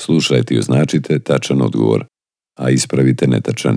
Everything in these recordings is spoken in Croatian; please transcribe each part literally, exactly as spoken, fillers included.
Slušajte i označite tačan odgovor, a ispravite netačan.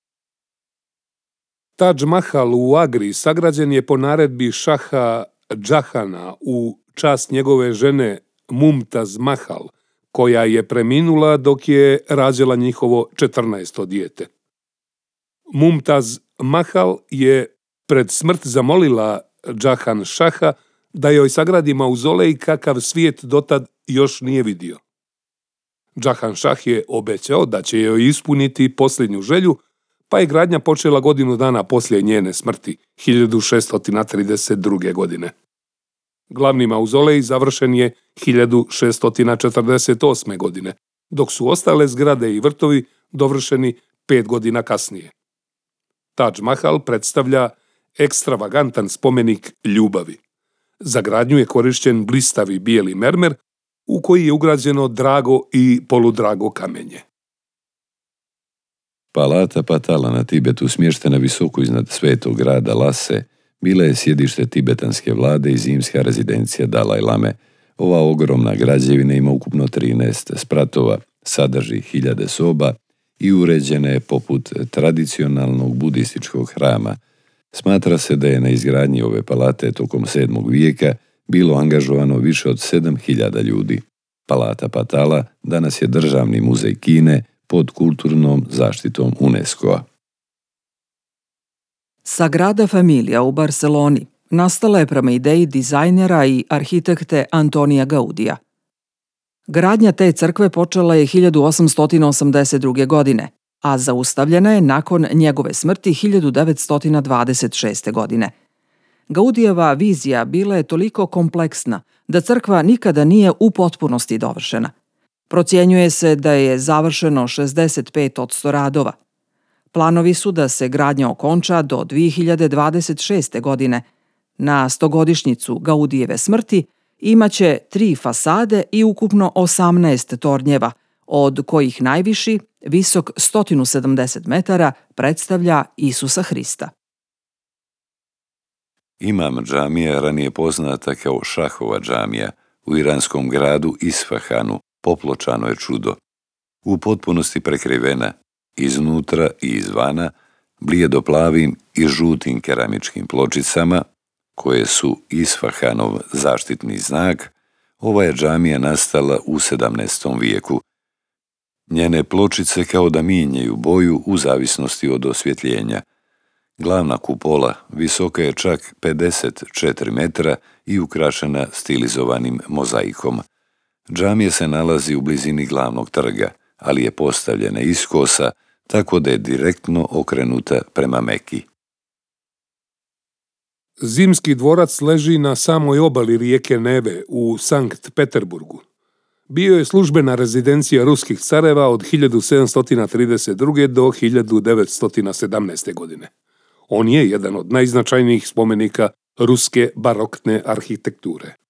Taj Mahal u Agri sagrađen je po naredbi šaha Džahana u čast njegove žene Mumtaz Mahal, koja je preminula dok je rađala njihovo četrnaesto dijete. Mumtaz Mahal je pred smrt zamolila Džahan šaha da joj sagradi mauzolej kakav svijet dotad još nije vidio. Džahan šah je obećao da će joj ispuniti posljednju želju, pa je gradnja počela godinu dana poslije njene smrti, hiljadu šeststo trideset druge. godine. Glavni mauzolej završen je hiljadu šeststo četrdeset osme. godine, dok su ostale zgrade i vrtovi dovršeni pet godina kasnije. Taj Mahal predstavlja ekstravagantan spomenik ljubavi. Za gradnju je korišćen blistavi bijeli mermer u koji je ugrađeno drago i poludrago kamenje. Palata Patala na Tibetu, smještena visoko iznad svetog grada Lase, bila je sjedište tibetanske vlade i zimska rezidencija Dalaj Lame. Ova ogromna građevina ima ukupno trinaest spratova, sadrži hiljade soba i uređena je poput tradicionalnog budističkog hrama. Smatra se da je na izgradnji ove palate tokom sedmog vijeka bilo angažovano više od sedam hiljada ljudi. Palata Patala danas je državni muzej Kine pod kulturnom zaštitom UNESCO-a. Sagrada Familia u Barceloni nastala je prema ideji dizajnera i arhitekte Antonija Gaudija. Gradnja te crkve počela je hiljadu osamsto osamdeset druge. godine, a zaustavljena je nakon njegove smrti hiljadu devetsto dvadeset šeste. godine. Gaudijeva vizija bila je toliko kompleksna da crkva nikada nije u potpunosti dovršena. Procjenjuje se da je završeno šezdeset pet posto radova. Planovi su da se gradnja okonča do dve hiljade dvadeset šeste. godine. Na stogodišnjicu Gaudijeve smrti imaće tri fasade i ukupno osamnaest tornjeva, od kojih najviši, visok sto sedamdeset metara, predstavlja Isusa Hrista. Imam džamija, ranije poznata kao Šahova džamija, u iranskom gradu Isfahanu, popločano je čudo. U potpunosti prekrivena, iznutra i izvana, blijedoplavim i žutim keramičkim pločicama, koje su Isfahanov zaštitni znak, ova je džamija nastala u sedamnaestom vijeku. Njene pločice kao da mijenjaju boju u zavisnosti od osvjetljenja. Glavna kupola visoka je čak pedeset četiri metra i ukrašena stilizovanim mozaikom. Džamija se nalazi u blizini glavnog trga, ali je postavljena iskosa, tako da je direktno okrenuta prema Meki. Zimski dvorac leži na samoj obali rijeke Neve u Sankt Peterburgu. Bio je službena rezidencija ruskih careva od hiljadu sedamsto trideset druge. do hiljadu devetsto sedamnaeste. godine. On je jedan od najznačajnijih spomenika ruske barokne arhitekture.